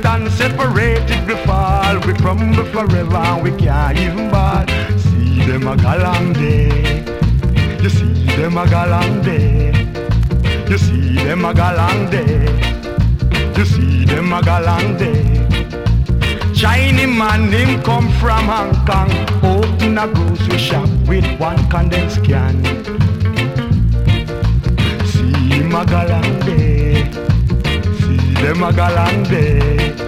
stand separated, we fall, we crumble forever, and we can't even ball. See them a galang day, you see them a galang day, you see them a galang day, you see them a galang day. Chinese man, him come from Hong Kong, open a grocery shop with one condensed can. See him a galang day, see them a galang day.